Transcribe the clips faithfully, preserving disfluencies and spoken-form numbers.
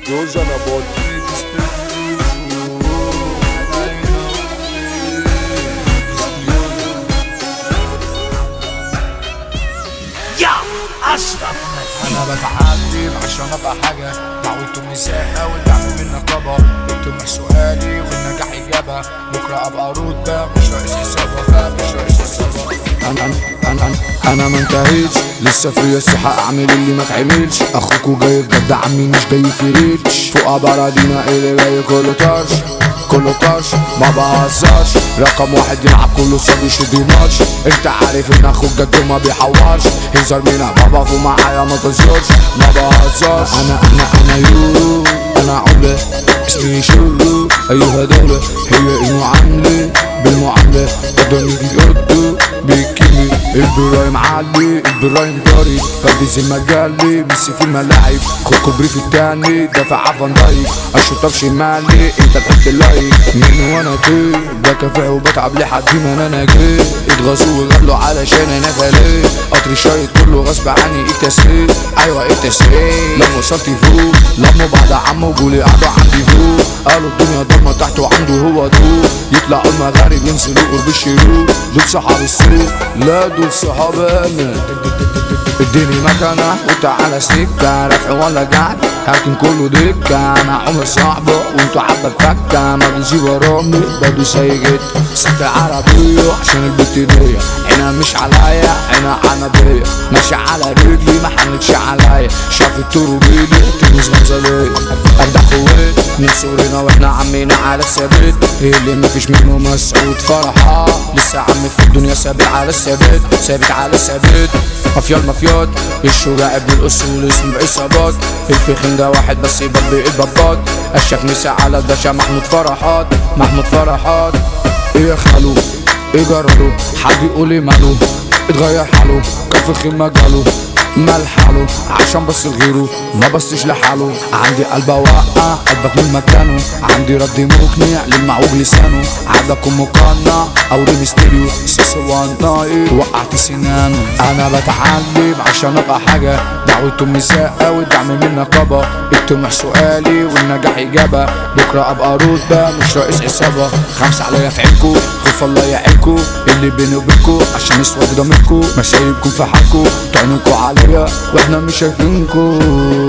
جوز انا باطي. يا اشرف انا بتعلم عشان ابقى حاجه، دعوته مساحه والدعم من نقابه، الطموح سؤالي والنجاح اجابه، بكره ابقى رتبه مش رئيس عصابه، مش رئيس عصابه. انا انا انا انا ما انتهيتش لسه في الساحه، اعمل اللي ما تعملش، اخوكوا جاي في جد عمي مش جاي في ريتش، فوق بلدينا اللي جاي كله طرش كله طرش ما بهزرش، رقم واحد يلعب كله صاد يشوف ماتش، انت عارف ان اخوك جد ما بيحورش، هزار مين بابا فوق معايا ما تزورش ما بهزرش. انا انا انا يو انا عمله اسمي شو ايها دولة، هي المعاملة بالمعاملة قدامي بيقضوا بيكيني، البرايم عالي البرايم داري فردز المجالي ميسي في الملاعب، خد كوبري في التاني دافع عفن ضايق، الشطار شمالي انت تحط اللايك، من وانا طير بكافح وبتعب لحد ما انا ناجي، اتغزوا وغلوا علشان انا غالي، قطري شايط كله غصب عني التسريب، ايوه التسريب لما وصلت فوق لما بعد عمه وقولي قعدوا عندي فوق، قالوا الدنيا ضلمة تحت وعنده هو طوق، يطلعوا المغارب ينزلوا قرب الشروق، دول صحاب السوق لا دول صحاب انا، اديني مكانه وتعالى سكه، رفع ولا قاعد هاكن كله دكه، انا عمر صاحبه وانتو عبا الفكه، ما بنجي ورامي بدو سيجت سكه عربيه عشان البت دي، عينها مش عليا عينها عنبيه، ماشي على رجلي ما حنكش عليا، شاف التورو بيدي تلمس غزاليه، ابدع خوات من صغرنا واحنا عمينا على الثبات، اللي مفيش منه مسعود فرحه، لسه عمي في الدنيا ثابت على الثبات ثابت على الثبات، مافيا المافيات الشجاع ابن الاصول اسمه العصابات، الفخين ده واحد بس يبطل البابات، الشيخ مسا على الباشا محمود فرحات محمود فرحات. ايه يا خالو ايه جراله حد يقول لي ماله اتغير حاله، كان فخين مجاله مال حاله عشان بس لغيره ما بصش لحاله، عندي قلب اوقع قلبك من مكانه، عندي رد مقنع للمعوج لسانه، عادكم مقنع او ريمستيريو سيسي وان نايت وقعت سنانه، انا بتعلم عشان ابقى حاجه، دعوته مساقه والدعم من نقابه، الطموح سؤالي والنجاح اجابه، بكره ابقى رتبه مش رئيس عصابه، خمسه عليا في عينكو خوف الله يعينكو، اللي بيني وبينكو عشان اسود ضميركو ما سايبكم في حالكو طعنكوا عليا واحنا مش شايفينكو.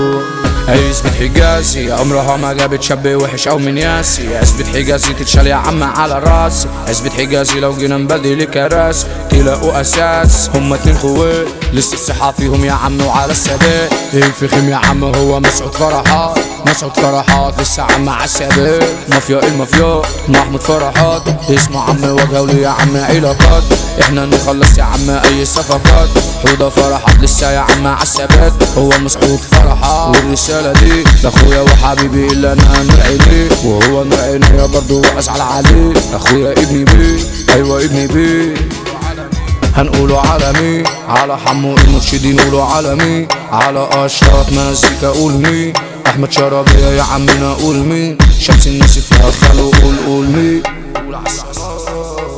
هي اثبت حجازي عمرها ما جابت شاب وحش او من ياسي، اثبت حجازي تتشال يا عم على راسي، اثبت حجازي لو جينا نبدل كراسي تلاقوا اساس، هما اتنين خوات لسه الصحة فيهم يا عم وعلى الثبات، الفخم يا عم هو مسعود فرحات مسعود فرحات لسه عم على الثبات، مافيا المافيا محمود فرحات اسمه عم وجولي يا عم علاقات، احنا نخلص يا عم اي صفقات، حوضة فرحات لسه يا عم على الثبات، هو مسعود فرحات والرسالة دي لاخويا وحبيبي اللي انا نرعي ليه، وهو نرعي ليا برضه وازعل عليه، اخويا ابني بيه ايوه ابني بيه، هنقوله عالمي على حمو المرشدين نقوله عالمي، على اشرف مزيكا قول مين، احمد شرابية يا عمنا قول مين، شمس الناس فيها خلو قول قول مين.